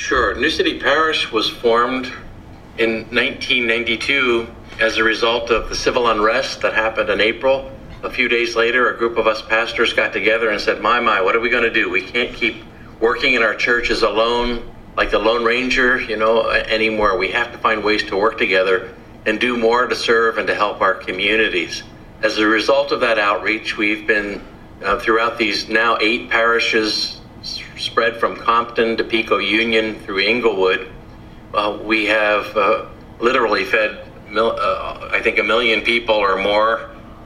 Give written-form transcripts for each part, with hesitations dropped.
Sure. New City Parish was formed in 1992 as a result of the civil unrest that happened in April. A few days later, a group of us pastors got together and said, my, what are we going to do? We can't keep working in our churches alone, like the Lone Ranger, anymore. We have to find ways to work together and do more to serve and to help our communities. As a result of that outreach, we've been throughout these now 8 parishes spread from Compton to Pico Union through Inglewood. We have literally fed, I think, 1 million people or more,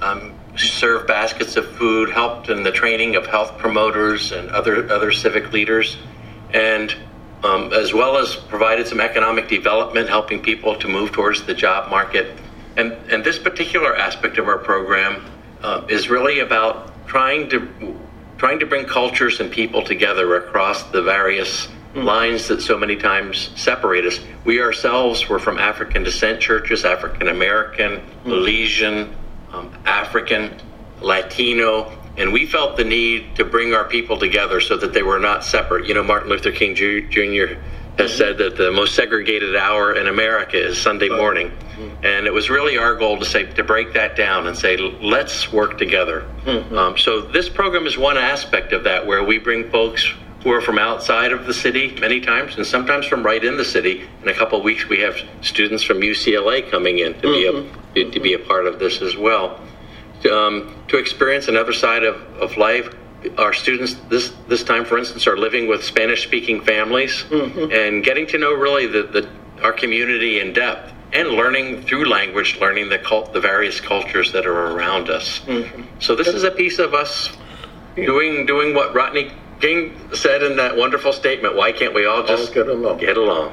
served baskets of food, helped in the training of health promoters and other civic leaders, and as well as provided some economic development, helping people to move towards the job market. And this particular aspect of our program is really about trying to bring cultures and people together across the various lines that so many times separate us. We ourselves were from African descent churches, African American, Malaysian, African, Latino, and we felt the need to bring our people together so that they were not separate. Martin Luther King Jr. has said that the most segregated hour in America is Sunday morning. And it was really our goal to break that down and say, let's work together. So this program is one aspect of that, where we bring folks who are from outside of the city many times, and sometimes from right in the city. In a couple of weeks, we have students from UCLA coming in to be a part of this as well. To experience another side of life. Our students this time, for instance, are living with Spanish-speaking families and getting to know really our community in depth, and learning through language, learning the various cultures that are around us. So this is a piece of us doing what Rodney King said in that wonderful statement: why can't we all just get along?